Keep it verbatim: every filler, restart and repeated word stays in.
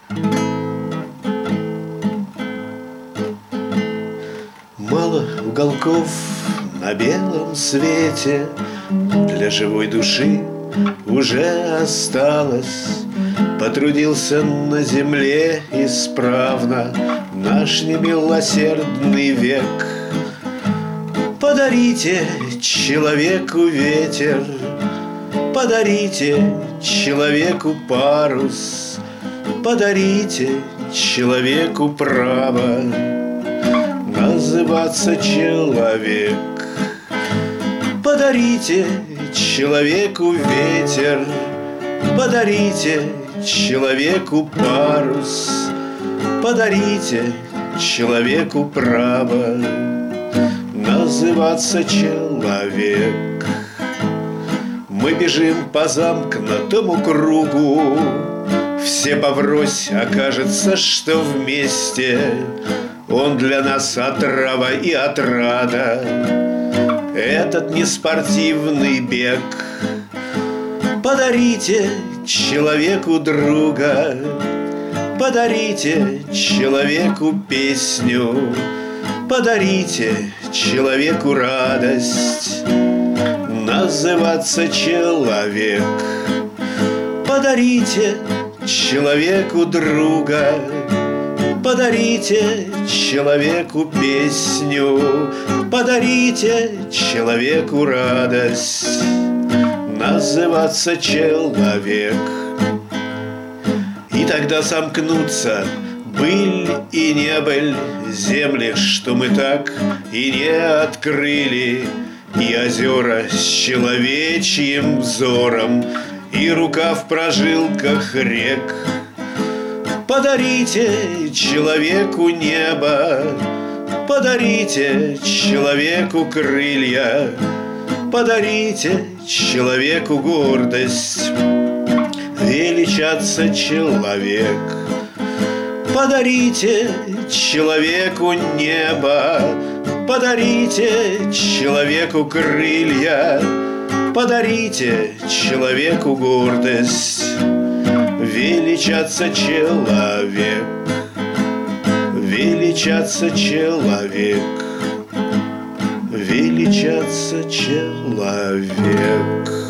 Мало уголков на белом свете для живой души уже осталось. Потрудился на земле исправно наш немилосердный век. Подарите человеку ветер, подарите человеку парус, подарите человеку право называться человек. Подарите человеку ветер, подарите человеку парус, подарите человеку право называться человек. Мы бежим по замкнутому кругу, все поврось, окажется, что вместе. Он для нас отрава и отрада, этот неспортивный бег. Подарите человеку друга, подарите человеку песню, подарите человеку радость называться человек. Подарите человеку друга, подарите человеку песню, подарите человеку радость называться человек. И тогда сомкнутся быль и небыль, земли, что мы так и не открыли, и озера с человечьим взором, и рука в прожилках рек. Подарите человеку небо, подарите человеку крылья, подарите человеку гордость величаться человек. Подарите человеку небо, подарите человеку крылья, подарите человеку гордость величаться человек. Величаться человек, величаться человек.